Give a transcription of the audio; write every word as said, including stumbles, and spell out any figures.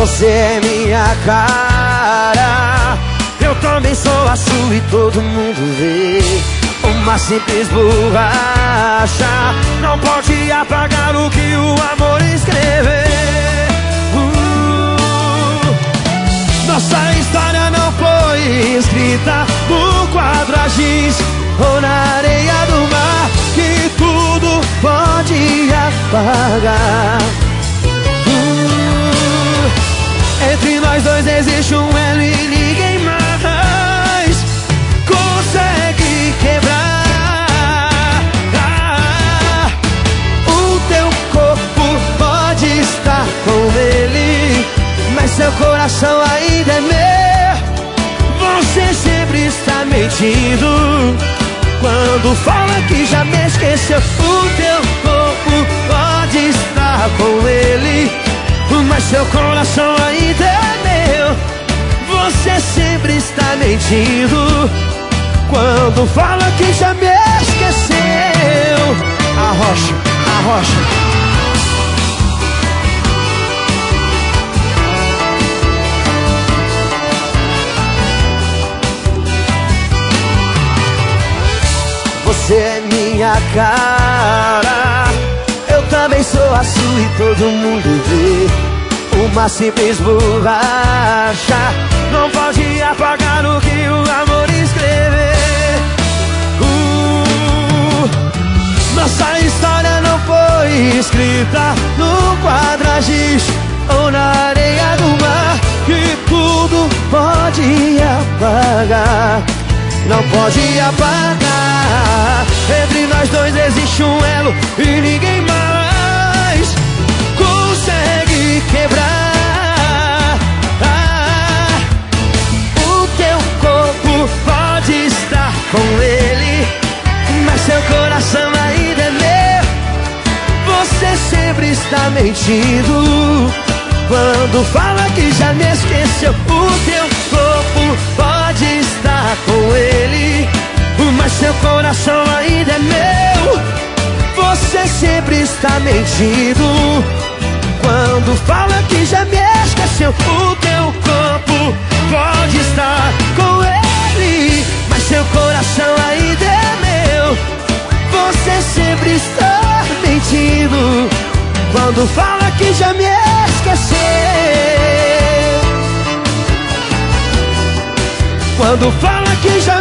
Você é minha cara, eu também sou a sua e todo mundo vê. Uma simples borracha não pode apagar o que o amor escrever. uh, Nossa história não foi escrita no quadro a giz ou na areia do mar, que tudo pode apagar. uh, Entre nós dois existe um elo e ninguém mais consegue quebrar. ah, O teu corpo pode estar com ele, mas seu coração ainda é meu. Você sempre está mentindo quando fala que já me esqueceu. O teu corpo pode estar com ele, mas seu coração ainda é meu. Você sempre está mentindo quando fala que já me esqueceu. Arrocha, arrocha. Você é minha cara, eu também sou a sua e todo mundo vê. Uma simples borracha não pode apagar o que o amor escrever. uh, Nossa história não foi escrita no quadro a giz ou na areia do mar, que tudo pode apagar. Não pode apagar. Entre nós dois existe um elo e ninguém mais consegue quebrar. ah, O teu corpo pode estar com ele, mas seu coração ainda é meu. Você sempre está mentindo quando fala que já me esqueceu. O teu corpo pode estar com ele, mas seu coração ainda é meu. Você sempre está mentindo quando fala que já me esqueceu. O teu corpo pode estar com ele, mas seu coração ainda é meu. Você sempre está mentindo quando fala que já me esqueceu. Quando fala que já